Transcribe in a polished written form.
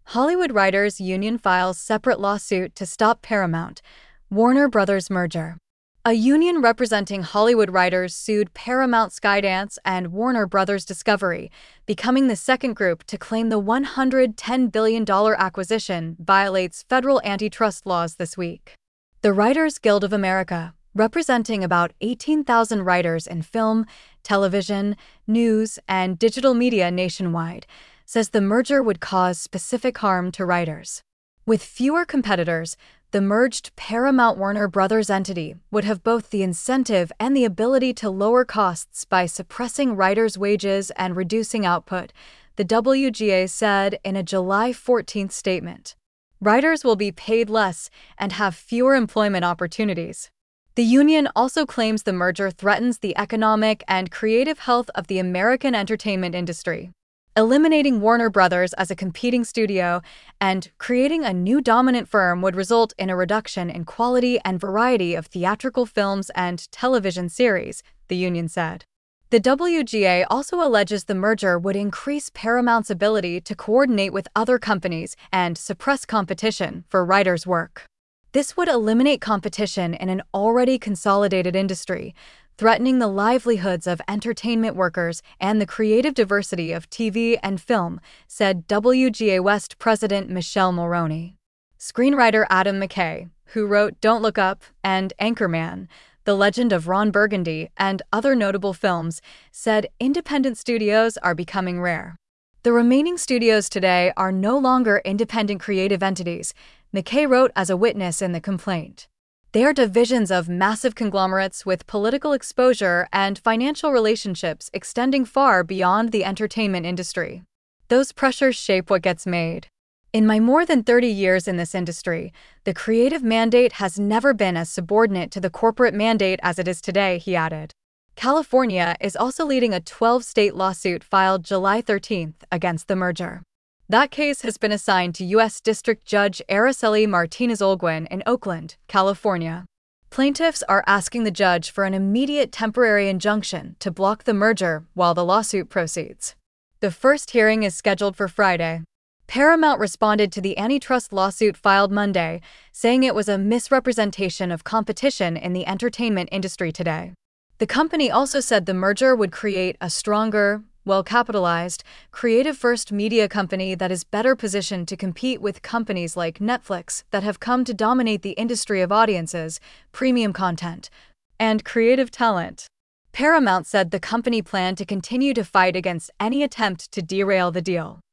Hollywood Writers Union files separate lawsuit to stop Paramount, Warner Brothers merger. A union representing Hollywood writers sued Paramount Skydance and Warner Brothers Discovery, becoming the second group to claim the $110 billion acquisition violates federal antitrust laws this week. The Writers Guild of America, representing about 18,000 writers in film, television, news, and digital media nationwide, says the merger would cause specific harm to writers. With fewer competitors, the merged Paramount-Warner Brothers entity would have both the incentive and the ability to lower costs by suppressing writers' wages and reducing output, the WGA said in a July 14th statement. Writers will be paid less and have fewer employment opportunities. The union also claims the merger threatens the economic and creative health of the American entertainment industry, eliminating Warner Brothers as a competing studio and creating a new dominant firm would result in a reduction in quality and variety of theatrical films and television series, the union said. The WGA also alleges the merger would increase Paramount's ability to coordinate with other companies and suppress competition for writers' work. This would eliminate competition in an already consolidated industry, threatening the livelihoods of entertainment workers and the creative diversity of TV and film, said WGA West President Michelle Mulroney. Screenwriter Adam McKay, who wrote Don't Look Up and Anchorman, The Legend of Ron Burgundy, and other notable films, said independent studios are becoming rare. The remaining studios today are no longer independent creative entities, McKay wrote as a witness in the complaint. They are divisions of massive conglomerates with political exposure and financial relationships extending far beyond the entertainment industry. Those pressures shape what gets made. In my more than 30 years in this industry, the creative mandate has never been as subordinate to the corporate mandate as it is today, he added. California is also leading a 12-state lawsuit filed July 13th against the merger. That case has been assigned to U.S. District Judge Araceli Martinez-Olguin in Oakland, California. Plaintiffs are asking the judge for an immediate temporary injunction to block the merger while the lawsuit proceeds. The first hearing is scheduled for Friday. Paramount responded to the antitrust lawsuit filed Monday, saying it was a misrepresentation of competition in the entertainment industry today. The company also said the merger would create a stronger, well-capitalized, creative-first media company that is better positioned to compete with companies like Netflix that have come to dominate the industry of audiences, premium content, and creative talent. Paramount said the company planned to continue to fight against any attempt to derail the deal.